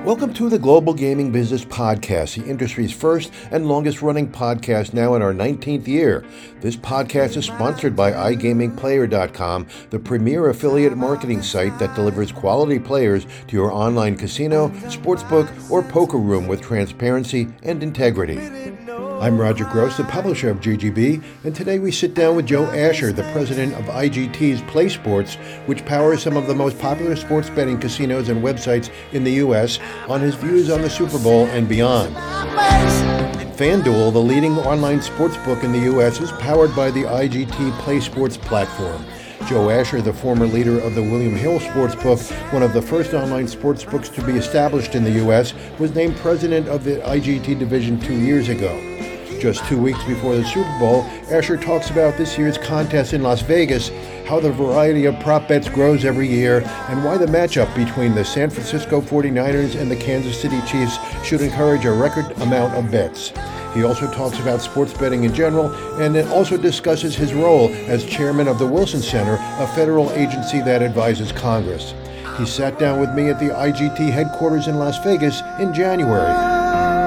Welcome to the Global Gaming Business Podcast, the industry's first and longest running podcast, now in our 19th year. This podcast is sponsored by iGamingPlayer.com, the premier affiliate marketing site that delivers quality players to your online casino, sportsbook, or poker room with transparency and integrity. I'm Roger Gross, the publisher of GGB, and today we sit down with Joe Asher, the president of IGT's Play Sports, which powers some of the most popular sports betting casinos and websites in the U.S., on his views on the Super Bowl and beyond. FanDuel, the leading online sportsbook in the U.S., is powered by the IGT Play Sports platform. Joe Asher, the former leader of the William Hill Sportsbook, one of the first online sportsbooks to be established in the U.S., was named president of the IGT division 2 years ago. Just 2 weeks before the Super Bowl, Asher talks about this year's contest in Las Vegas, how the variety of prop bets grows every year, and why the matchup between the San Francisco 49ers and the Kansas City Chiefs should encourage a record amount of bets. He also talks about sports betting in general, and it also discusses his role as chairman of the Wilson Center, a federal agency that advises Congress. He sat down with me at the IGT headquarters in Las Vegas in January.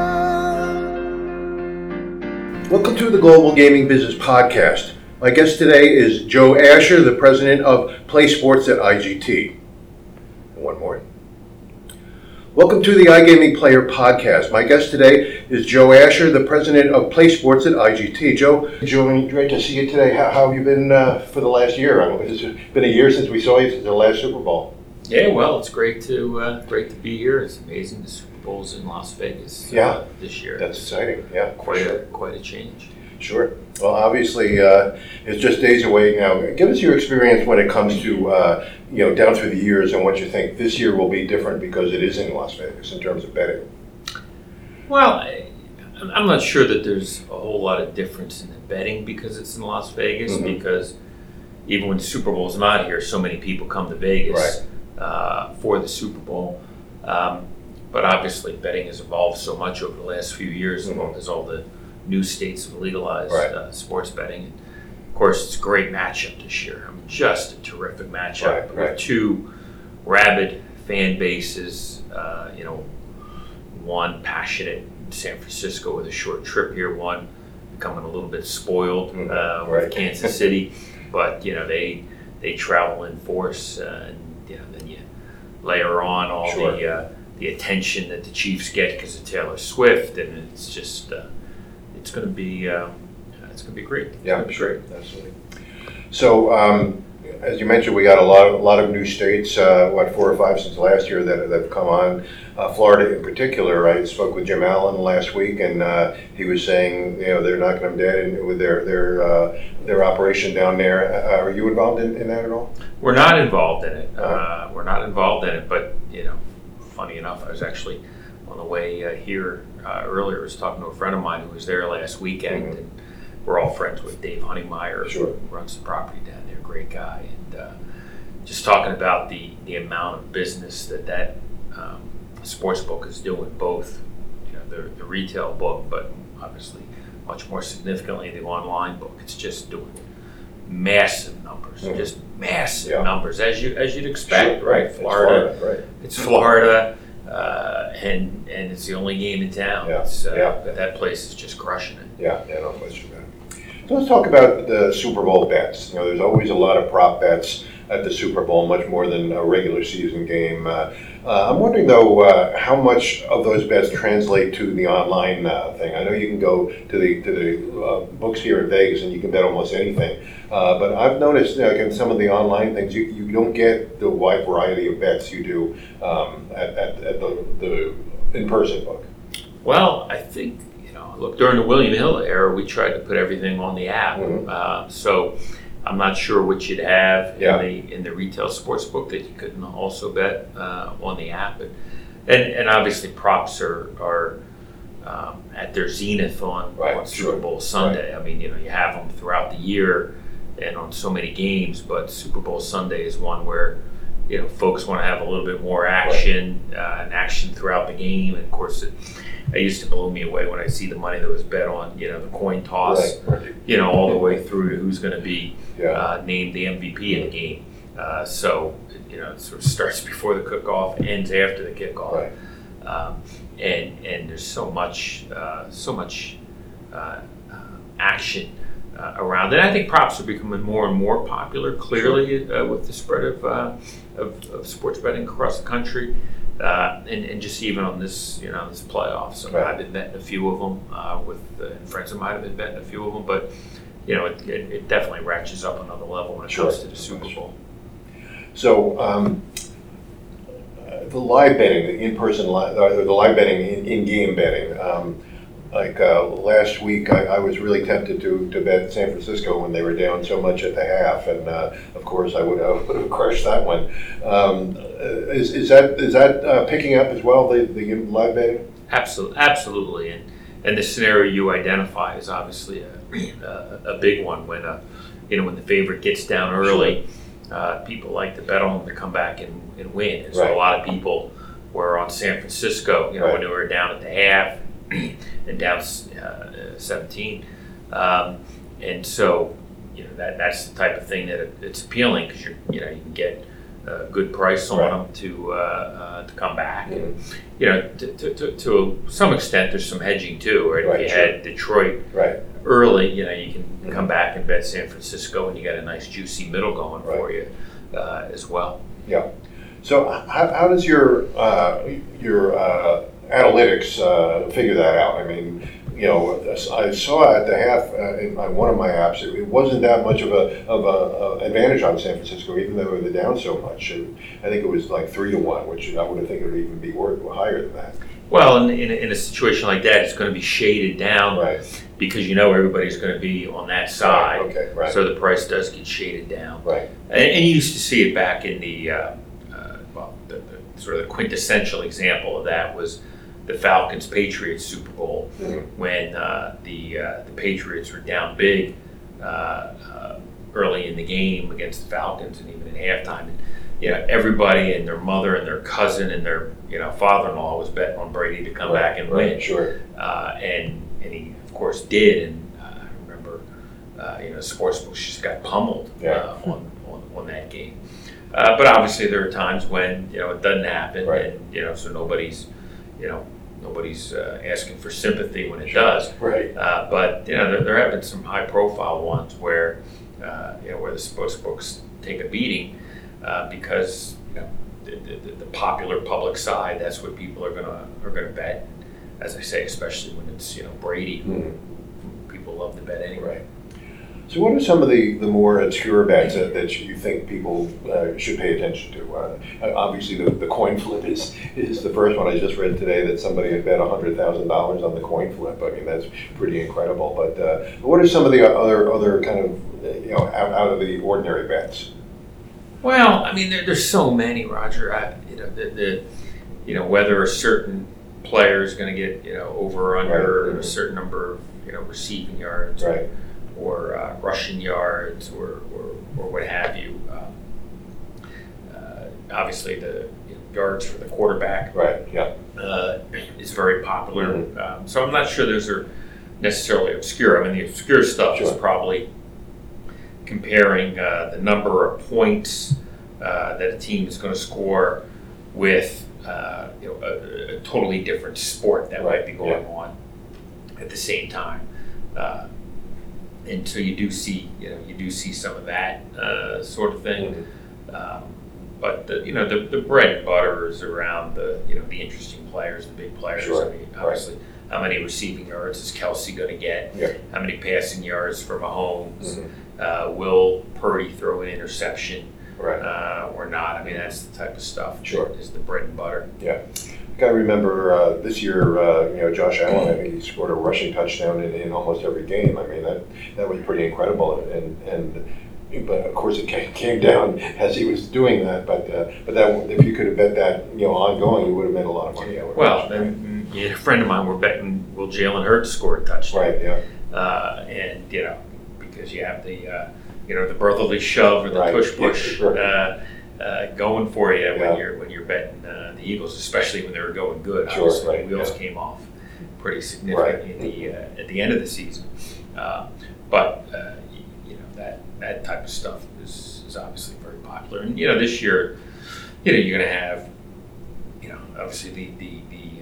Welcome to the Global Gaming Business Podcast. My guest today is Joe Asher, the president of Play Sports at IGT. And one more. Welcome to the iGaming Player Podcast. My guest today is Joe Asher, the president of Play Sports at IGT. Joe, great to see you today. How have you been for the last year? It's been a year since we saw you, since the last Super Bowl. Yeah, well, it's great to be here. It's amazing. The Super Bowl's in Las Vegas this year. That's exciting. Yeah, quite a change. Sure. Well, obviously, it's just days away now. Give us your experience when it comes to down through the years and what you think this year will be different because it is in Las Vegas in terms of betting. Well, I'm not sure that there's a whole lot of difference in the betting because it's in Las Vegas. Mm-hmm. Because even when the Super Bowl's not here, so many people come to Vegas for the Super Bowl. But obviously, betting has evolved so much over the last few years. Mm-hmm. As all the new states have legalized sports betting. And of course, it's a great matchup this year. I mean, just a terrific matchup with two rabid fan bases. One passionate in San Francisco with a short trip here. One becoming a little bit spoiled with Kansas City, but they travel in force, and then you layer on all the attention that the Chiefs get because of Taylor Swift, and it's just it's going to be great. Yeah, sure, absolutely. So, as you mentioned, we got a lot of new states. 4 or 5 since last year that have come on. Florida in particular. I spoke with Jim Allen last week, and he was saying they're knocking them dead with their operation down there. Are you involved in that at all? We're not involved in it. But funny enough, I was actually on the way here earlier. I was talking to a friend of mine who was there last weekend, mm-hmm. and we're all friends with Dave Honeymeyer, who runs the property down there. Great guy, and just talking about the amount of business that sports book is doing, both the retail book, but obviously much more significantly the online book. It's just doing massive numbers, mm-hmm. just massive numbers, as you'd expect, right? Florida, It's Florida, and it's the only game in town. That place is just crushing it. Yeah, no question about it. So let's talk about the Super Bowl bets. There's always a lot of prop bets at the Super Bowl, much more than a regular season game. I'm wondering, though, how much of those bets translate to the online thing. I know you can go to the books here in Vegas and you can bet almost anything. But I've noticed in some of the online things, you don't get the wide variety of bets you do at the in-person book. Well, I think, look, during the William Hill era, we tried to put everything on the app. Mm-hmm. So I'm not sure what you'd have in the retail sports book that you couldn't also bet on the app. And obviously props are at their zenith on Super Bowl Sunday. Right. I mean, you have them throughout the year and on so many games, but Super Bowl Sunday is one where folks want to have a little bit more action and action throughout the game. And of course, it used to blow me away when I see the money that was bet on, the coin toss, all the way through to who's going to be named the MVP of the game. So it sort of starts before the cook-off, ends after the kickoff. And there's so much action around it. I think props are becoming more and more popular, clearly, with the spread of sports betting across the country, and just even on this playoffs. I mean, I've been betting a few of them with friends of mine have been betting a few of them, but it definitely ratchets up another level when it comes to the Super Bowl. So the live betting, the in-person the live betting, in-game betting. Last week, I was really tempted to bet San Francisco when they were down so much at the half, and of course I would have crushed that one. Is that picking up as well, the live betting? Absolutely, and the scenario you identify is obviously a big one when when the favorite gets down early. People like to bet on them to come back and win, and so a lot of people were on San Francisco, when they were down at the half. And down 17, and so that's the type of thing that it's appealing because you can get a good price on them to come back, and to some extent there's some hedging too, right? If you had Detroit early, you can come back and bet San Francisco, and you got a nice juicy middle going for you as well. Yeah. So how does your analytics figure that out? I mean, I saw at the half in one of my apps, it wasn't that much of a advantage on San Francisco, even though they were down so much. I think it was like 3-1, which I would have think it would even be higher than that. Well, in a situation like that, it's going to be shaded down because everybody's going to be on that side. So the price does get shaded down. And you used to see it back in the sort of the quintessential example of that was the Falcons-Patriots Super Bowl, when the Patriots were down big early in the game against the Falcons, and even in halftime. And, everybody and their mother and their cousin and their father-in-law was betting on Brady to come back and win. And he of course did. And I remember sportsbooks just got pummeled on that game. But obviously there are times when it doesn't happen, and so nobody's asking for sympathy when it does. But there have been some high-profile ones where where the sportsbooks take a beating because the popular public side, that's what people are gonna bet. As I say, especially when it's Brady, who people love to bet anyway. So what are some of the more obscure bets that you think people should pay attention to? Obviously, the coin flip is the first one. I just read today that somebody had bet $100,000 on the coin flip. I mean, that's pretty incredible. But what are some of the other kind of out of the ordinary bets? Well, I mean, there's so many, Roger. Whether a certain player is going to get over or under a certain number of receiving yards. Or rushing yards, or what have you. Obviously, the yards for the quarterback is very popular. So I'm not sure those are necessarily obscure. I mean, the obscure stuff is probably comparing the number of points that a team is going to score with a totally different sport that might be going on at the same time. And so you do see some of that sort of thing, but the bread and butter is around the interesting players, the big players. I mean, obviously, how many receiving yards is Kelsey going to get? How many passing yards for Mahomes? Will Purdy throw an interception or not? I mean, that's the type of stuff that is the bread and butter. I remember this year, Josh Allen, he scored a rushing touchdown in almost every game. I mean, that was pretty incredible. But of course, it came down as he was doing that. But that, if you could have bet that ongoing, you would have made a lot of money. Well, a friend of mine were betting, will Jalen Hurts score a touchdown? And because you have the brotherly shove or the push going for you when you're betting the Eagles, especially when they were going good. Obviously, the wheels came off pretty significantly at the end of the season. But that type of stuff is obviously very popular. And this year, you're going to have obviously the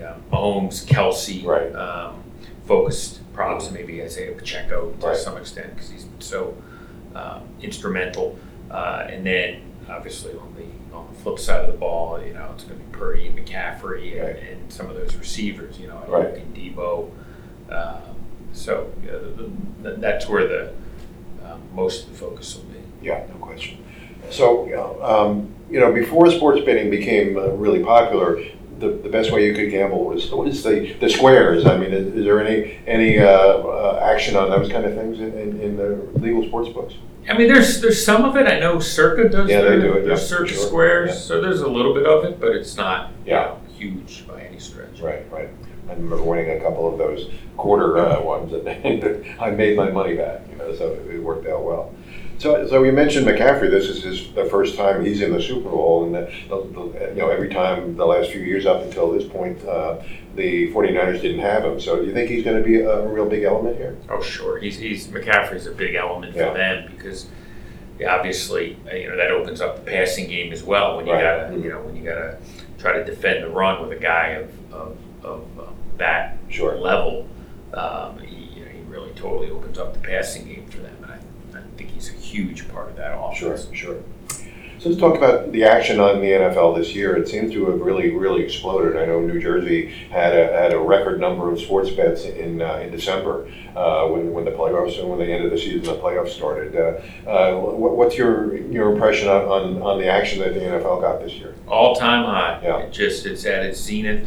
Mahomes, Kelsey, Right. focused props, maybe Isaiah Pacheco to Right. some extent because he's so instrumental. And then obviously on the flip side of the ball, it's going to be Purdy and McCaffrey Right. and some of those receivers, Right. and Debo. So that's where the most of the focus will be. Yeah, no question. So, before sports betting became really popular, the best way you could gamble was the squares. I mean, is there any action on those kind of things in the legal sports books? I mean, there's some of it. I know Circa does. Yeah, they do it. There's Yeah, Circa sure. Squares, Yeah. so there's a little bit of it, but it's not huge by any stretch. Right. I remember winning a couple of those quarter ones, and I made my money back. So it worked out well. So you mentioned McCaffrey. This is the first time he's in the Super Bowl, and every time the last few years up until this point, the 49ers didn't have him. So do you think he's going to be a real big element here? Oh, sure. McCaffrey's a big element for them because obviously that opens up the passing game as well when you gotta try to defend the run with a guy of that level. He really totally opens up the passing game for them, and I think he's a huge part of that offense. Sure. So let's talk about the action on the NFL this year. It seems to have really, really exploded. I know New Jersey had a record number of sports bets in December when the playoffs and when the end of the season the playoffs started. What's your impression on the action that the NFL got this year? All-time high. Yeah. It's at its zenith,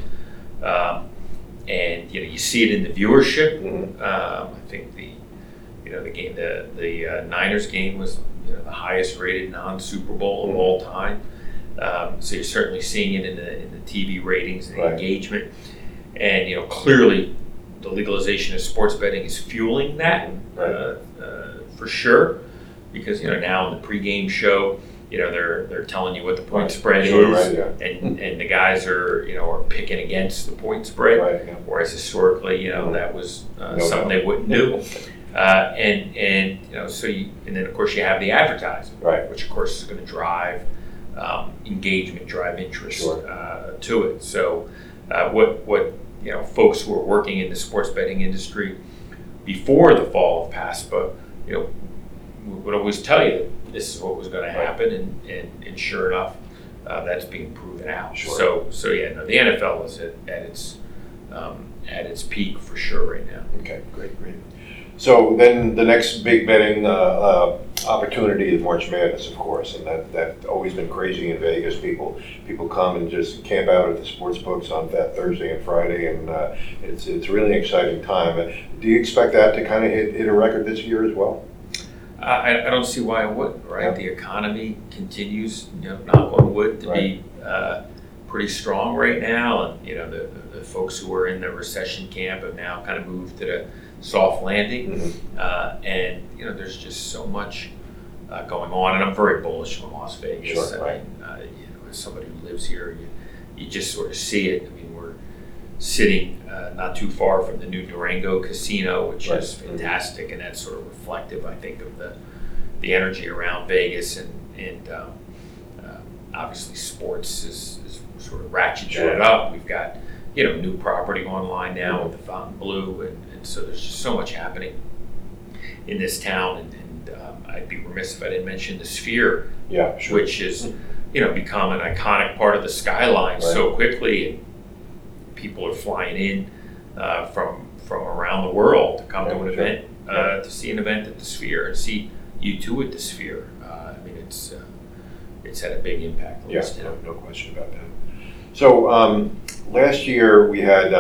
and you see it in the viewership. Mm-hmm. I think the game, the Niners game was the highest rated non-Super Bowl of all time. So you're certainly seeing it in the TV ratings and the engagement, and clearly the legalization of sports betting is fueling that for sure, because now in the pregame show, they're telling you what the point spread is, and the guys are picking against the point spread, whereas historically that was something they wouldn't do. And then of course you have the advertising, which of course is going to drive engagement, drive interest to it. So what folks who are working in the sports betting industry before the fall of PASPA, would always tell you that this is what was going to happen, and sure enough, that's being proven out. So the NFL is at its peak for sure right now. Okay, great. So then the next big betting opportunity is March Madness, of course, and that's always been crazy in Vegas. People come and just camp out at the sports books on that Thursday and Friday, and it's really an exciting time. Do you expect that to kind of hit a record this year as well? I don't see why it wouldn't, right? Yeah. The economy continues, knock on wood, to be pretty strong right now, and the folks who are in the recession camp have now kind of moved to the soft landing, and there's just so much going on, and I'm very bullish on Las Vegas. As somebody who lives here, you just sort of see it. I mean, we're sitting not too far from the new Durango Casino, which is fantastic, and that's sort of reflective, I think, of the energy around Vegas, and obviously sports is sort of ratcheted it up. We've got new property online now with the Fontainebleau, and so there's just so much happening in this town, and I'd be remiss if I didn't mention the Sphere, which has become an iconic part of the skyline so quickly, and people are flying in from around the world to come to an event, to see an event at the Sphere and see U2 at the Sphere. I mean, it's had a big impact on this town. No question about that. So last year we had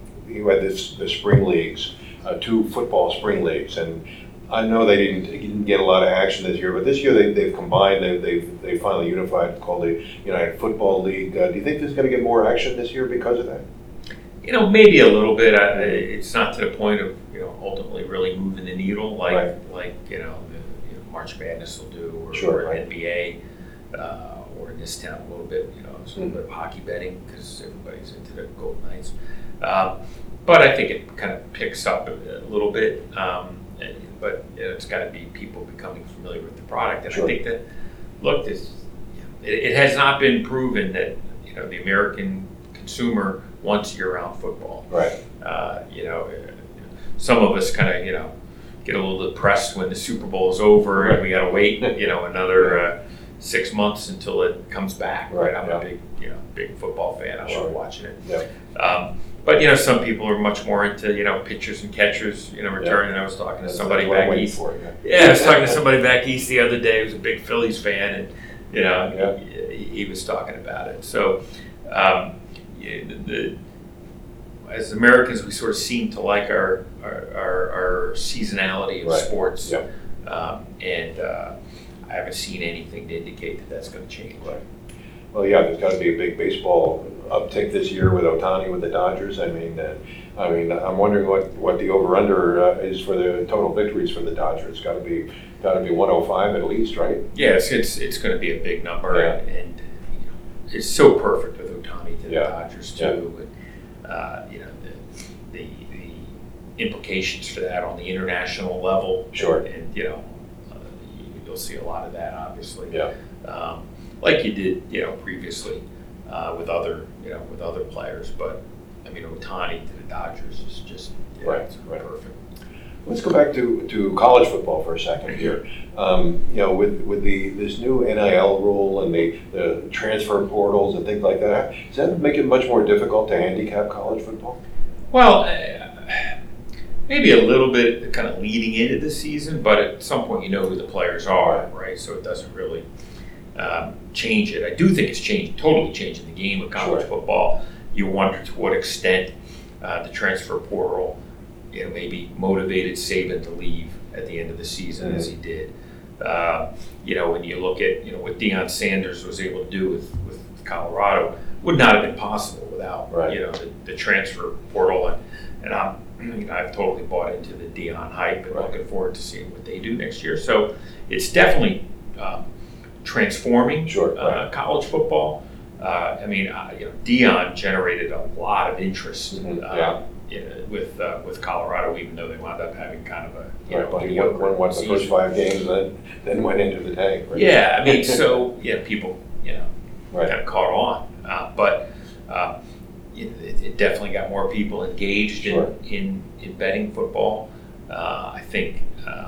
the spring leagues, 2 football spring leagues, and I know they didn't get a lot of action this year, but this year they've combined. They finally unified, called the United Football League. Do you think there's going to get more action this year because of that? Maybe a little bit. It's not to the point of ultimately really moving the needle like March Madness will do, or NBA, or in this town a little bit. It's a little bit of hockey betting because everybody's into the Golden Knights. But I think it kind of picks up a little bit. But it's got to be people becoming familiar with the product, and I think that it has not been proven that the American consumer wants year-round football. Right. Some of us kind of, get a little depressed when the Super Bowl is over and we got to wait, another 6 months until it comes back. Right. I'm a big football fan. I love watching it. Yeah. But some people are much more into pitchers and catchers, returning. I was talking to somebody back east. I was talking to somebody back east the other day who's a big Phillies fan, and he was talking about it. So, as Americans, we sort of seem to like our seasonality of sports, and I haven't seen anything to indicate that that's going to change. Right. Well, there's got to be a big baseball uptick this year with Ohtani with the Dodgers. I mean, I'm wondering what the over/under is for the total victories for the Dodgers. It's got to be 105 at least, right? Yes, it's going to be a big number, and it's so perfect with Ohtani to the Dodgers too. And, the implications for that on the international level. Sure. And you'll see a lot of that, obviously. Yeah. Like you did, previously with other players. But I mean, Ohtani to the Dodgers is just right. perfect. Let's go back to college football for a second here. With this new NIL rule and the transfer portals and things like that, does that make it much more difficult to handicap college football? Well, maybe a little bit kind of leading into the season, but at some point you know who the players are, right? So it doesn't really change it. I do think it's totally changing the game of college football. You wonder to what extent the transfer portal maybe motivated Saban to leave at the end of the season as he did. When you look at what Deion Sanders was able to do with Colorado, would not have been possible without the transfer portal, and I've totally bought into the Deion hype and looking forward to seeing what they do next year. So it's definitely transforming college football. Deion generated a lot of interest with Colorado, even though they wound up having kind of a he won the first 5 games, and then went into the tank. Right? Yeah, so people kind of caught on, but it definitely got more people engaged in betting football. I think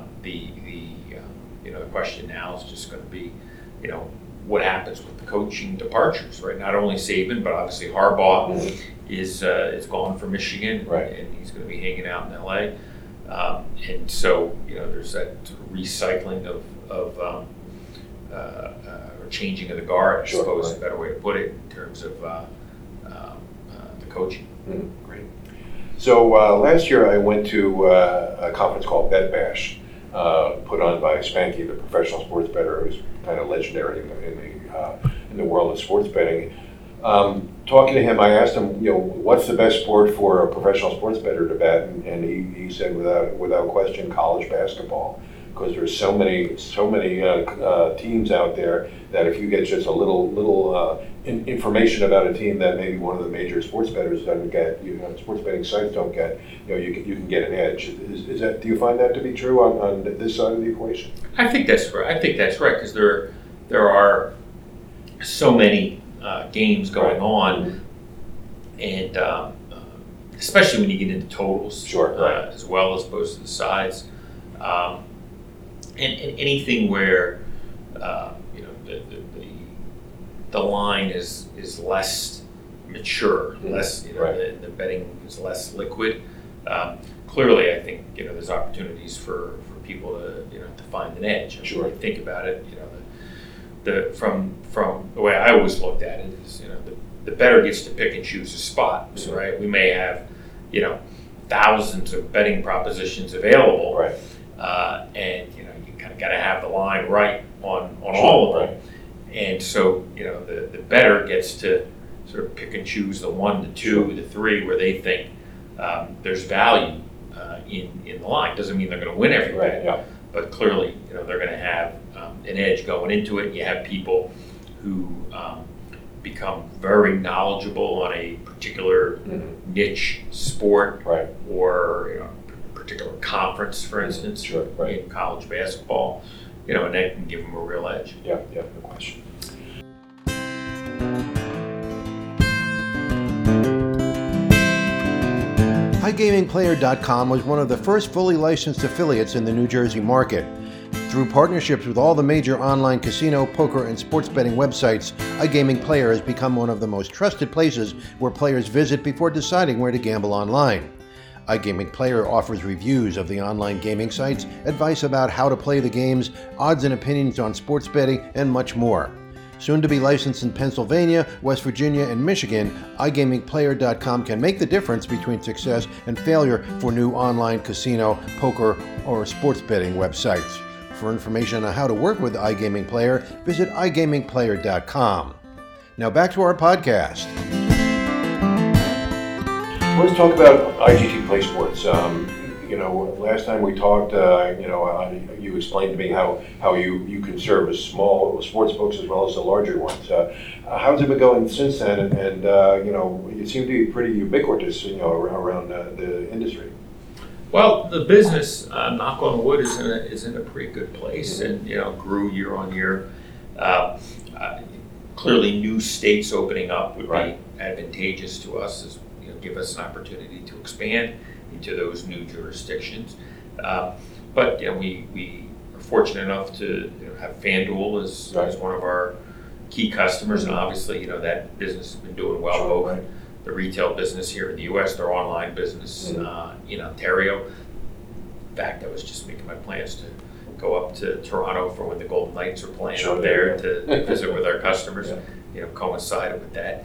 the question now is just going to be what happens with the coaching departures, right? Not only Saban, but obviously Harbaugh is gone for Michigan, and he's going to be hanging out in LA. And so there's that sort of recycling of or changing of the guard, I suppose is a better way to put it in terms of the coaching. Great. So last year I went to a conference called Bet Bash, put on by Spanky, the professional sports bettor who's kind of legendary in the world of sports betting. Talking to him, I asked him, what's the best sport for a professional sports bettor to bet, and he said without question college basketball, because there's so many teams out there that if you get just a little information about a team that maybe one of the major sports bettors doesn't get, sports betting sites don't get, you can get an edge. Is that? Do you find that to be true on this side of the equation? I think that's right. Because there are so many games going on, and especially when you get into totals, as well as opposed to the sides, and anything where the line is less mature, less the betting is less liquid. Clearly, I think there's opportunities for people to find an edge. I mean, when you think about it, from the way I always looked at it is the bettor gets to pick and choose his spots, right? We may have thousands of betting propositions available, and you kind of got to have the line right on all of them. And so, the bettor gets to sort of pick and choose the 1, the 2, the 3 where they think there's value in the line. Doesn't mean they're going to win every bet, but clearly, they're going to have an edge going into it. You have people who become very knowledgeable on a particular niche sport, or a particular conference, for instance, in college basketball. And that can give them a real edge. No question. iGamingPlayer.com was one of the first fully licensed affiliates in the New Jersey market. Through partnerships with all the major online casino, poker, and sports betting websites, iGaming Player has become one of the most trusted places where players visit before deciding where to gamble online. iGaming Player offers reviews of the online gaming sites, advice about how to play the games, odds and opinions on sports betting, and much more. Soon to be licensed in Pennsylvania, West Virginia, and Michigan, iGamingPlayer.com can make the difference between success and failure for new online casino, poker, or sports betting websites. For information on how to work with iGaming Player, visit iGamingPlayer.com. Now back to our podcast. Let's talk about IGT Play Sports. Last time we talked, you explained to me how you can service small sports books as well as the larger ones. How's it been going since then? And you seem to be pretty ubiquitous, around the industry. Well, the business, knock on wood, is in a pretty good place, and grew year on year. Clearly, new states opening up would be advantageous to us, as give us an opportunity to expand into those new jurisdictions. But we are fortunate enough to have FanDuel as one of our key customers, and obviously that business has been doing well. Both the retail business here in the U.S., their online business in Ontario. In fact, I was just making my plans to go up to Toronto for when the Golden Knights are playing up there to visit with our customers. Coincided with that.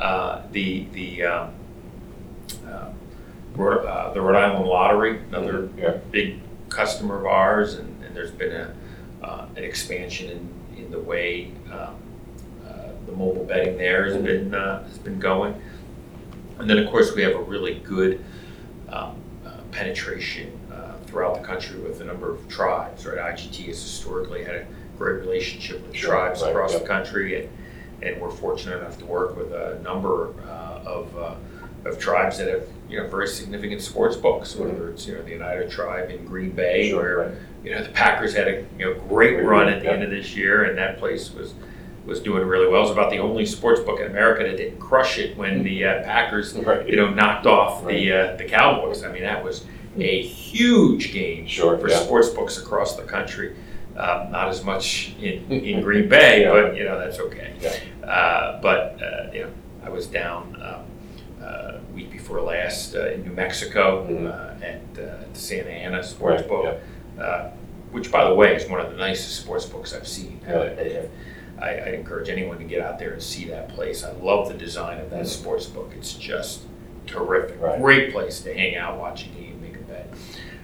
The Rhode Island Lottery, another big customer of ours, and there's been an expansion in the way the mobile betting there has been going. And then, of course, we have a really good penetration throughout the country with a number of tribes. IGT has historically had a great relationship with tribes across the country, and we're fortunate enough to work with a number of tribes that have very significant sports books, whether it's the United Tribe in Green Bay, where the Packers had a great run at the end of this year, and that place was doing really well. It was about the only sports book in America that didn't crush it when the Packers knocked off the Cowboys. I mean, that was a huge game for sports books across the country. Not as much in Green Bay, but that's okay. I was down week before last in New Mexico at the Santa Ana Sportsbook, which, by the way, is one of the nicest sports books I've seen. I'd encourage anyone to get out there and see that place. I love the design of that sports book. It's just terrific. Great place to hang out, watch a game, make a bet.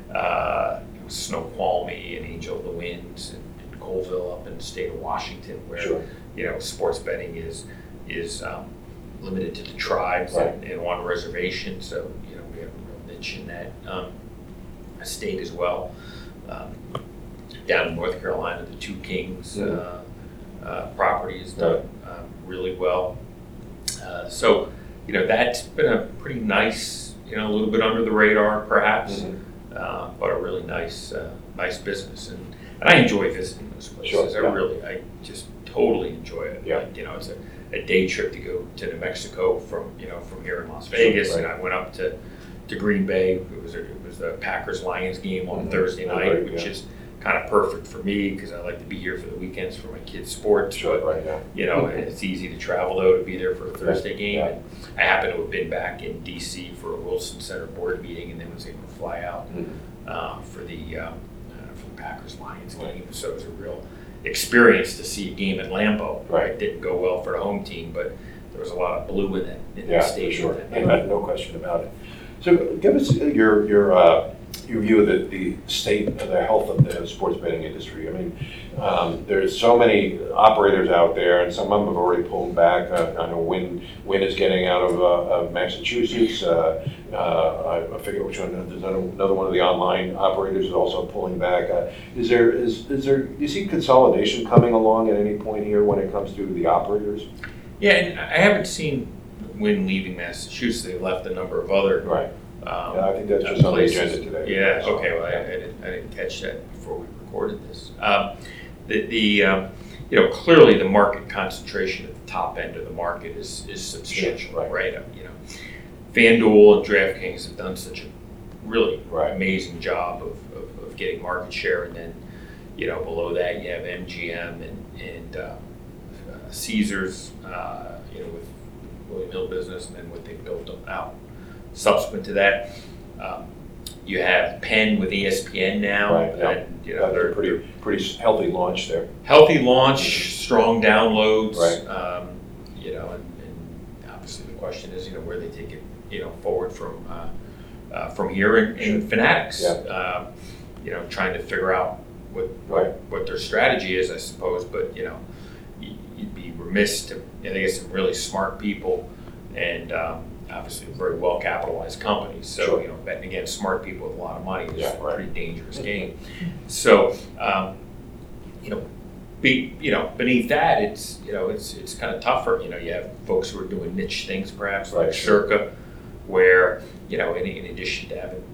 Snoqualmie and Angel of the Winds and Colville up in the state of Washington, where sports betting is limited to the tribes and on reservation. So we have a real niche in that state as well. Down in North Carolina, the Two Kings property is done really well. So that's been a pretty nice, a little bit under the radar perhaps, but a really nice business, and I enjoy visiting those places. I just totally enjoy it. It's a day trip to go to New Mexico from here in Las Vegas, and I went up to Green Bay. It was the Packers-Lions game on Thursday night, which is kind of perfect for me because I like to be here for the weekends for my kids' sports. And it's easy to travel though to be there for a Thursday game. And I happen to have been back in D.C. for a Wilson Center board meeting, and then was able to fly out for the Packers-Lions game. So it was a real experience to see a game at Lambeau. It didn't go well for the home team, but there was a lot of blue in that stadium. No question about it. So give us your view of the state of the health of the sports betting industry. I mean, there's so many operators out there, and some of them have already pulled back. I know Wynn is getting out of Massachusetts. I forget which one. There's another one of the online operators is also pulling back. Is there? Do you see consolidation coming along at any point here when it comes to the operators? Yeah, and I haven't seen Wynn leaving Massachusetts. They left a number of other I think that's just on the agenda today. Yeah. Okay. Well, I didn't catch that before we recorded this. Clearly the market concentration at the top end of the market is substantial, right? FanDuel and DraftKings have done such a really Right. amazing job of getting market share, and then below that you have MGM and Caesars, with William Hill business, and then what they built out subsequent to that. You have Penn with ESPN now, Right, yeah. and They're pretty healthy launch there. healthy launch, strong downloads. Right. And obviously the question is, where they take it, forward from here in Fanatics. Yeah. Trying to figure out what their strategy is, I suppose. But you'd be remiss to. They get some really smart people, and obviously a very well capitalized company. So Sure. Betting against smart people with a lot of money is Yeah, a right. pretty dangerous game. So beneath that, it's kind of tougher. You have folks who are doing niche things, perhaps like Right. Circa, where in addition to having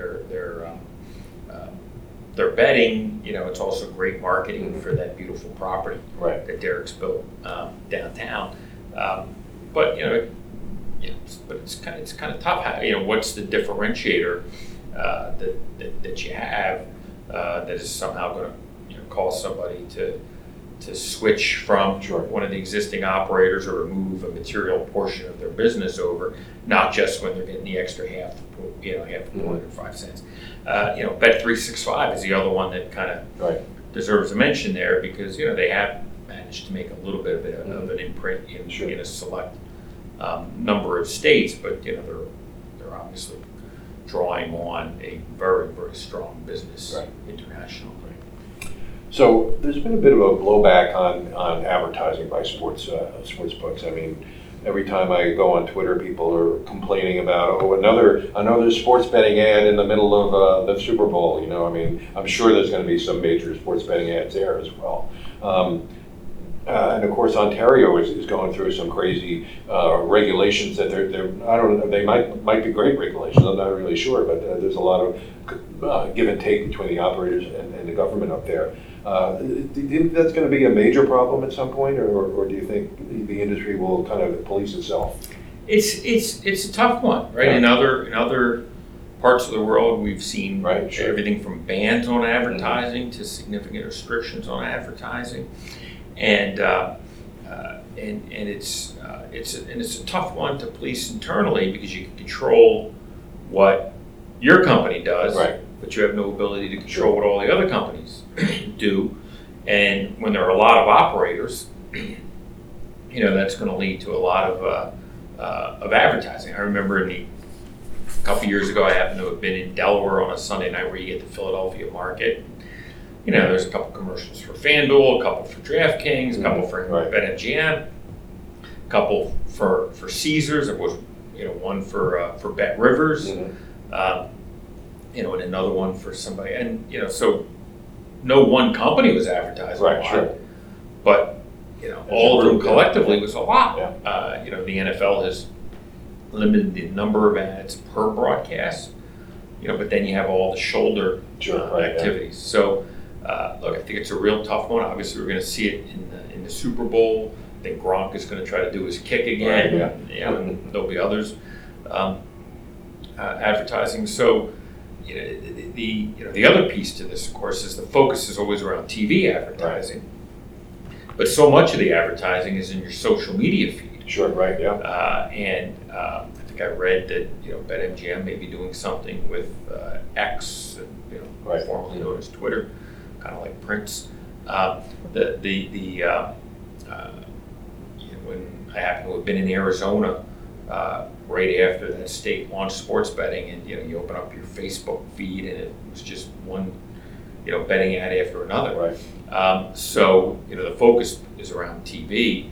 their betting, it's also great marketing Mhm. for that beautiful property Right. that Derek's built downtown. But but it's kind of tough. What's the differentiator that you have that is somehow going to cause somebody to switch from Sure. one of the existing operators or remove a material portion of their business over, not just when they're getting the extra half a point or 5 cents. Bet365 is the other one that kind of Right. deserves a mention there, because they have managed to make a little bit of an imprint Sure. in a select number of states, but they're obviously drawing on a very, very strong business Right. internationally. So there's been a bit of a blowback on advertising by sports books. I mean, every time I go on Twitter, people are complaining about another sports betting ad in the middle of the Super Bowl. I mean, I'm sure there's going to be some major sports betting ads there as well. And of course, Ontario is going through some crazy regulations that they're I don't know, they might be great regulations. I'm not really sure, but there's a lot of give and take between the operators and the government up there. Do you think that's going to be a major problem at some point, or do you think the industry will kind of police itself? It's a tough one, right? Yeah. In other parts of the world, we've seen Right, sure. everything from bans on advertising to significant restrictions on advertising, and it's a tough one to police internally, because you can control what your company does, Right. but you have no ability to control what all the other companies do. And when there are a lot of operators, that's going to lead to a lot of advertising. I remember a couple years ago, I happened to have been in Delaware on a Sunday night where you get the Philadelphia market. There's a couple commercials for FanDuel, a couple for DraftKings, a couple for Right. BetMGM, a couple for Caesars. There was one for Bet Rivers. Mhm. And another one for somebody, and so no one company was advertising Right, a lot, sure. but all of them group, yeah. collectively was a lot. Yeah. The NFL has limited the number of ads per broadcast, but then you have all the shoulder Sure, right, yeah. activities. So, look, I think it's a real tough one. Obviously, we're going to see it in the Super Bowl. I think Gronk is going to try to do his kick again. Right, yeah. And there'll be others advertising. So, the other piece to this, of course, is the focus is always around TV advertising. But so much of the advertising is in your social media feed. Sure, right, yeah. I think I read that BetMGM may be doing something with X, Right. formerly known as Twitter, kind of like Prince. When I happened to have been in Arizona right after that state launched sports betting, and you open up your Facebook feed and it was just one betting ad after another. Right. So the focus is around TV,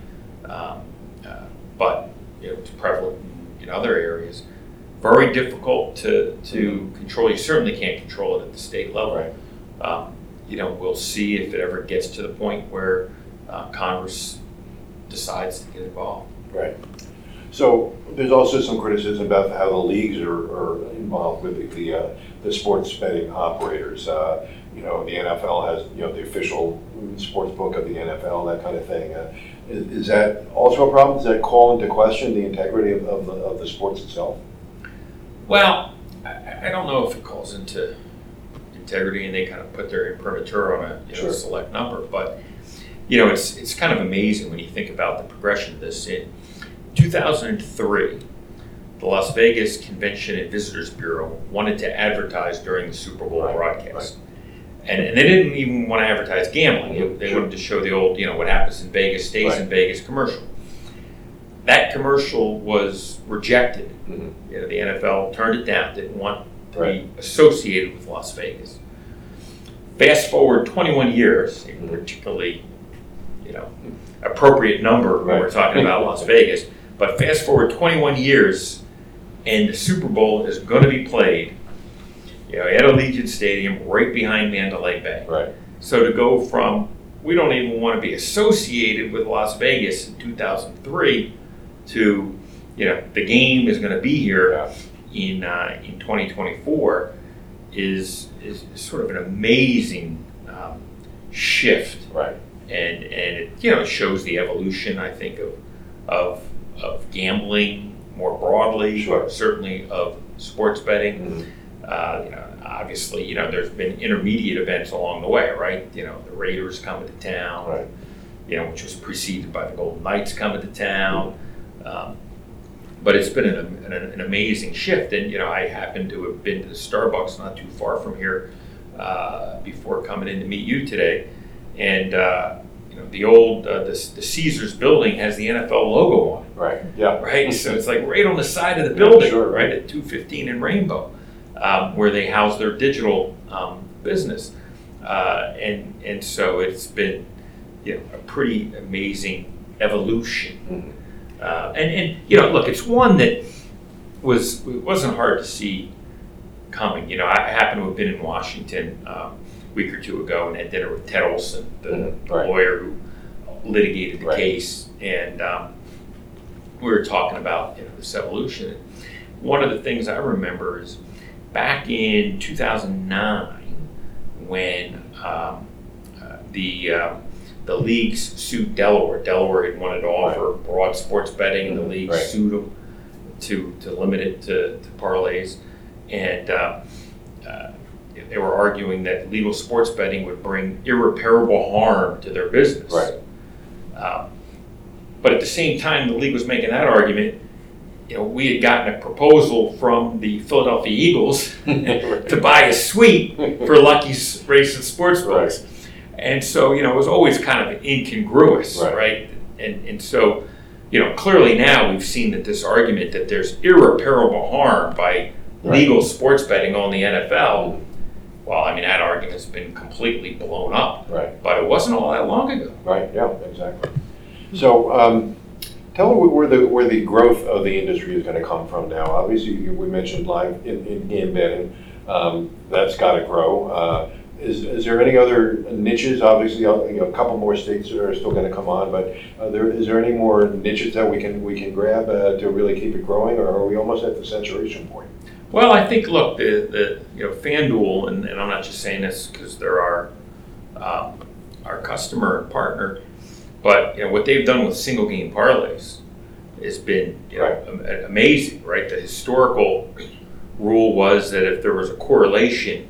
but it's prevalent in other areas. Very difficult to control. You certainly can't control it at the state level. Right. We'll see if it ever gets to the point where Congress decides to get involved. Right. So there's also some criticism about how the leagues are involved with the sports betting operators. The NFL has the official sports book of the NFL, that kind of thing. Is that also a problem? Does that call into question the integrity of the sports itself? Well, I I don't know if it calls into integrity, and they kind of put their imprimatur on a Sure. select number, but it's kind of amazing when you think about the progression of this. In 2003, the Las Vegas Convention and Visitors Bureau wanted to advertise during the Super Bowl broadcast. And they didn't even want to advertise gambling. They wanted to show the old, what happens in Vegas stays in Vegas commercial. That commercial was rejected. Mm-hmm. The NFL turned it down, didn't want to be associated with Las Vegas. Fast forward 21 years, a particularly, appropriate number when we're talking about Las Vegas, but fast forward 21 years, and the Super Bowl is going to be played at Allegiant Stadium right behind Mandalay Bay. Right. So to go from, we don't even want to be associated with Las Vegas in 2003 to, the game is going to be here in 2024 is sort of an amazing shift. Right. And it shows the evolution, I think, of gambling more broadly, certainly of sports betting. Obviously, there's been intermediate events along the way, right? The Raiders coming to town, right. Which was preceded by the Golden Knights coming to town. But it's been an amazing shift. And, I happen to have been to the Starbucks not too far from here before coming in to meet you today. And, the old, the Caesars building has the NFL logo on it. Right, yeah. Right? So it's like right on the side of the building, Sure. right, at 215 in Rainbow, where they house their digital business. And so it's been, a pretty amazing evolution. Mm-hmm. And look, it's one that it wasn't hard to see coming. I happen to have been in Washington a week or two ago and had dinner with Ted Olson, the lawyer who litigated the case, and we were talking about this evolution. One of the things I remember is back in 2009 when the leagues sued Delaware. Delaware had wanted to offer broad sports betting, and the league sued them to limit it to parlays. And they were arguing that legal sports betting would bring irreparable harm to their business. Right. But at the same time the league was making that argument, we had gotten a proposal from the Philadelphia Eagles to buy a suite for Lucky's Race and Sportsbooks. Right. And so, it was always kind of incongruous, right? And so, clearly now we've seen that this argument that there's irreparable harm by legal sports betting on the NFL, well, that argument's been completely blown up. Right. But it wasn't all that long ago. Right, yeah, exactly. So, tell me where the growth of the industry is going to come from now. Obviously, we mentioned live in-game betting. That's got to grow. Is there any other niches? Obviously, a couple more states are still going to come on, but is there any more niches that we can grab to really keep it growing, or are we almost at the saturation point? Well, I think, look, the FanDuel, and I'm not just saying this because they're our customer and partner, but what they've done with single game parlays has been amazing, right? The historical rule was that if there was a correlation,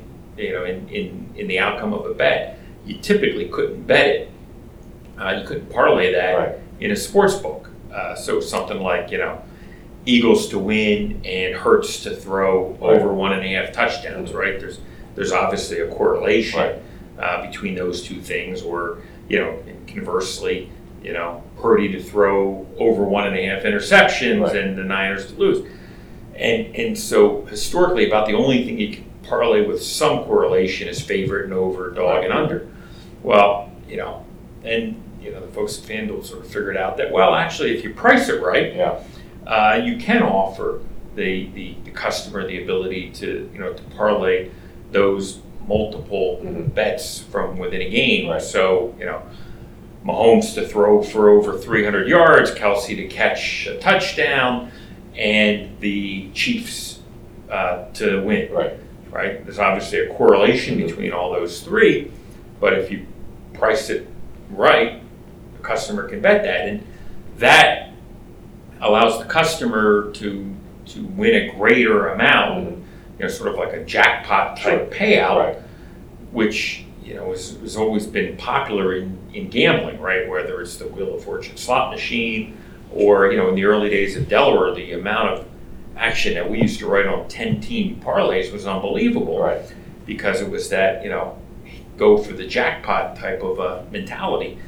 in the outcome of a bet, you typically couldn't bet it. You couldn't parlay that in a sports book. So something like, Eagles to win and Hurts to throw over 1.5 touchdowns, right? There's obviously a correlation between those two things, or, conversely, Purdy to throw over 1.5 interceptions and the Niners to lose. And so historically, about the only thing you can parlay with some correlation is favorite and over, dog and under. Well, and the folks at FanDuel sort of figured out that, well, actually, if you price it right, you can offer the customer the ability to to parlay those multiple bets from within a game. Right. So Mahomes to throw for over 300 yards, Kelsey to catch a touchdown, and the Chiefs to win. Right? There's obviously a correlation between all those three, but if you price it right, the customer can bet that, and that allows the customer to win a greater amount sort of like a jackpot type payout, Right. which has always been popular in gambling, right? Whether it's the Wheel of Fortune slot machine, or in the early days of Delaware, the amount of action that we used to write on 10-team parlays was unbelievable, Right. because it was that go for the jackpot type of mentality,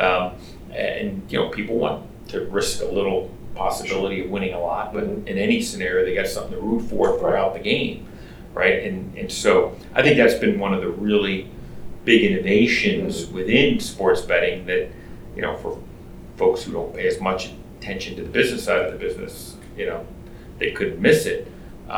and people want to risk a little possibility of winning a lot, but in any scenario, they got something to root for throughout the game, right? And so I think that's been one of the really big innovations within sports betting that, for folks who don't pay as much attention to the business side of the business, they couldn't miss it.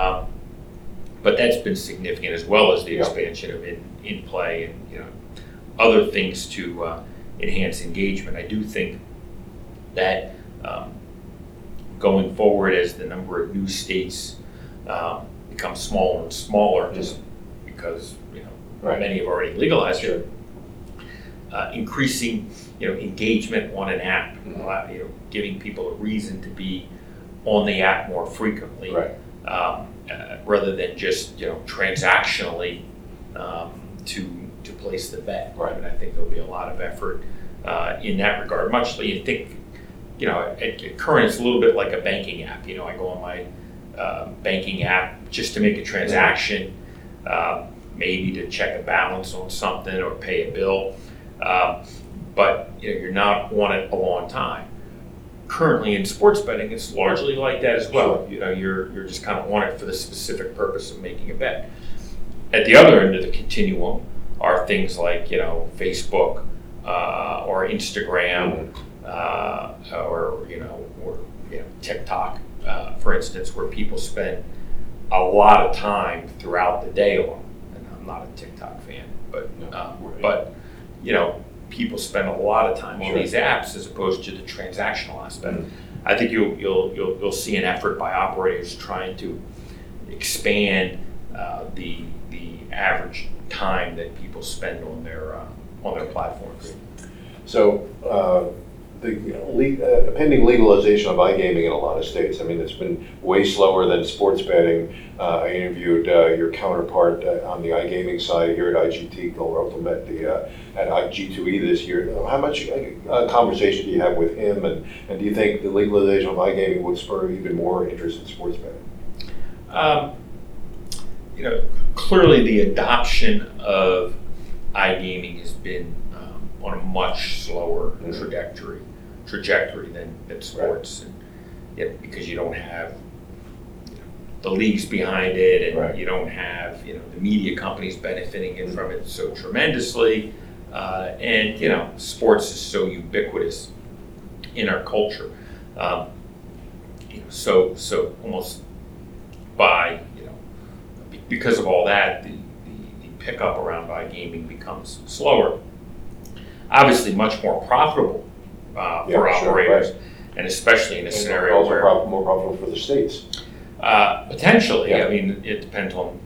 But that's been significant, as well as the expansion of in play and other things to enhance engagement. I do think that going forward, as the number of new states becomes smaller and smaller, just because many have already legalized it, increasing engagement on an app, giving people a reason to be on the app more frequently, rather than just transactionally to place the bet. Right. And I think there'll be a lot of effort in that regard. Much like you think, at current, it's a little bit like a banking app. I go on my banking app just to make a transaction, maybe to check a balance on something or pay a bill, but you're not on it a long time. Currently in sports betting, it's largely like that as well. You're just kind of on it for the specific purpose of making a bet. At the other end of the continuum are things like Facebook or Instagram, or TikTok, for instance, where people spend a lot of time throughout the day on. And I'm not a TikTok fan, but people spend a lot of time on these apps as opposed to the transactional aspect. I think you'll see an effort by operators trying to expand the average time that people spend on their platforms. So the pending legalization of iGaming in a lot of states, it's been way slower than sports betting. I interviewed your counterpart on the iGaming side here at IGT, Gil Rotham, at G2E this year. How much conversation do you have with him, and do you think the legalization of iGaming would spur even more interest in sports betting? Clearly the adoption of iGaming has been on a much slower trajectory than sports, and because you don't have the leagues behind it, and you don't have the media companies benefiting from it so tremendously, and sports is so ubiquitous in our culture, so almost by because of all that, the pickup around iGaming becomes slower. Obviously, much more profitable for operators, and especially in a scenario also where more profitable for the states. Potentially, it depends on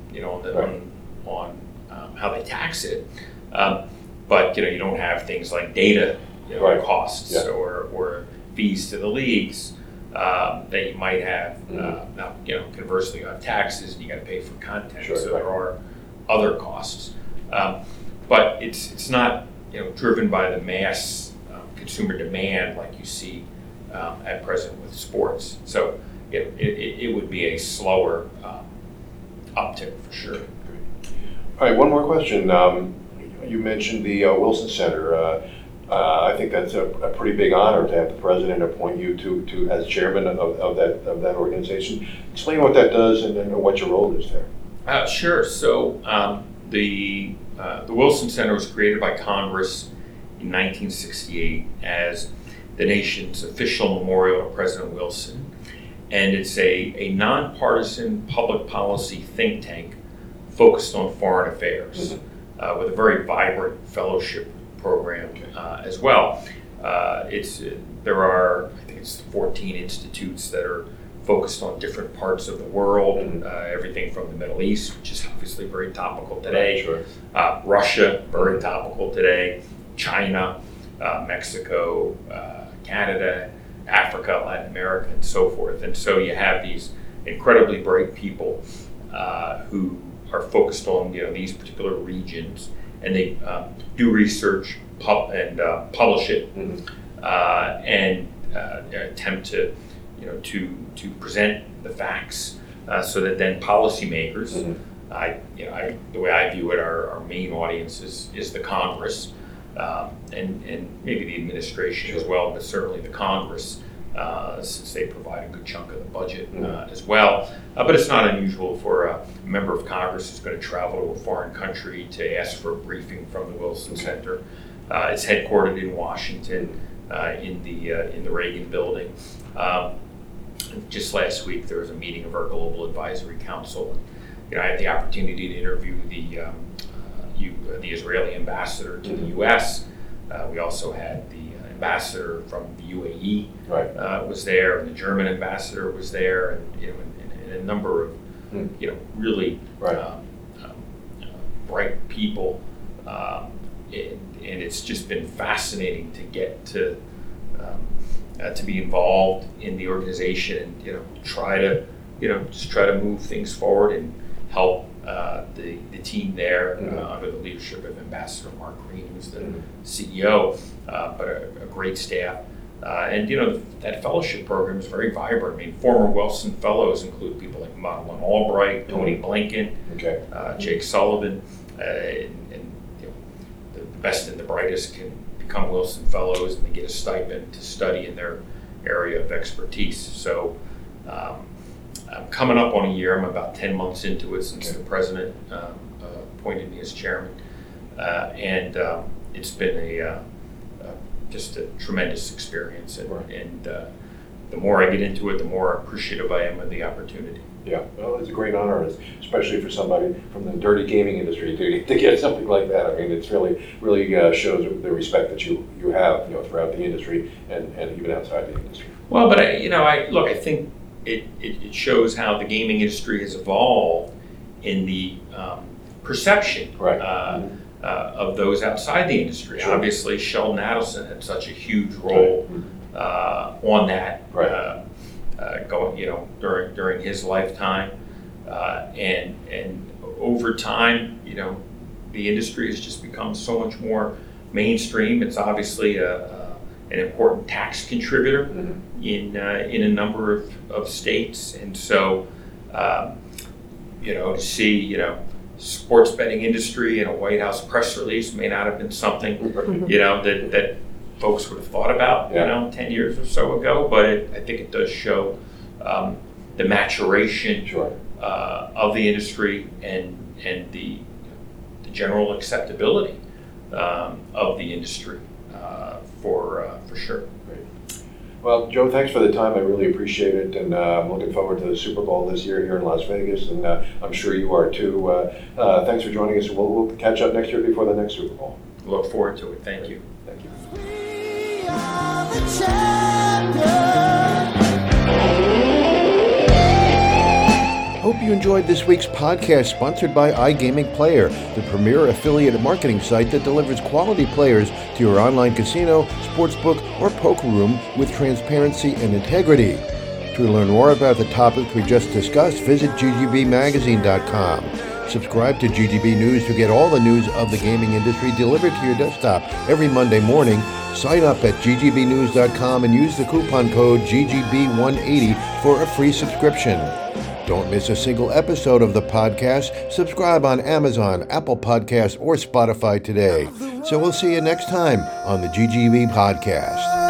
how they tax it, but you don't have things like data costs or fees to the leagues that you might have. Now, conversely, you have taxes and you got to pay for content, so there are other costs, but it's not driven by the mass consumer demand like you see at present with sports. So it would be a slower uptick for sure. All right, one more question. You mentioned the Wilson Center. I think that's a pretty big honor to have the president appoint you to as chairman of that organization. Explain what that does and what your role is there. Sure. So the Wilson Center was created by Congress in 1968 as the nation's official memorial to President Wilson, and it's a nonpartisan public policy think tank focused on foreign affairs, with a very vibrant fellowship program as well. There are, I think it's 14 institutes that are focused on different parts of the world, everything from the Middle East, which is obviously very topical today, Russia, very topical today, China, Mexico, Canada, Africa, Latin America, and so forth. And so you have these incredibly bright people who are focused on these particular regions, and they do research and publish it, and attempt to to present the facts so that then policymakers. The way I view it, our main audience is the Congress, and maybe the administration as well, but certainly the Congress, since they provide a good chunk of the budget as well. But it's not unusual for a member of Congress who's going to travel to a foreign country to ask for a briefing from the Wilson Center. It's headquartered in Washington, in the Reagan Building. Just last week, there was a meeting of our Global Advisory Council. I had the opportunity to interview the Israeli ambassador to the U.S. We also had the ambassador from the UAE was there, and the German ambassador was there, and and a number of really bright people, and it's just been fascinating to get to be involved in the organization, and try to move things forward and help the team there under the leadership of Ambassador Mark Green, who's the CEO, but a great staff. And that fellowship program is very vibrant. I mean, former Wilson Fellows include people like Madeleine Albright, Tony Blinken, Jake Sullivan, and the best and the brightest can become Wilson Fellows, and they get a stipend to study in their area of expertise. So I'm coming up on a year. I'm about 10 months into it since the president appointed me as chairman, and it's been just a tremendous experience. And the more I get into it, the more appreciative I am of the opportunity. Yeah, well, it's a great honor, especially for somebody from the dirty gaming industry to get something like that. I mean, it's really shows the respect that you have throughout the industry and even outside the industry. Well, but I think it shows how the gaming industry has evolved in the perception of those outside the industry. Sure. Obviously, Sheldon Adelson had such a huge role on that. Going during his lifetime, and over time, the industry has just become so much more mainstream. It's obviously an important tax contributor in a number of states, and so to see sports betting industry in a White House press release may not have been something that folks would have thought about 10 years or so ago, but I think it does show the maturation of the industry and the general acceptability of the industry for sure. Great. Well, Joe, thanks for the time. I really appreciate it, and I'm looking forward to the Super Bowl this year here in Las Vegas, and I'm sure you are too. Thanks for joining us, and we'll catch up next year before the next Super Bowl. Look forward to it. Thank you. Thank you. Hope you enjoyed this week's podcast, sponsored by iGaming Player, the premier affiliate marketing site that delivers quality players to your online casino, sportsbook, or poker room with transparency and integrity. To learn more about the topics we just discussed, visit ggbmagazine.com. Subscribe to GGB News to get all the news of the gaming industry delivered to your desktop every Monday morning. Sign up at ggbnews.com and use the coupon code GGB180 for a free subscription. Don't miss a single episode of the podcast. Subscribe on Amazon, Apple Podcasts, or Spotify today. So we'll see you next time on the GGB Podcast.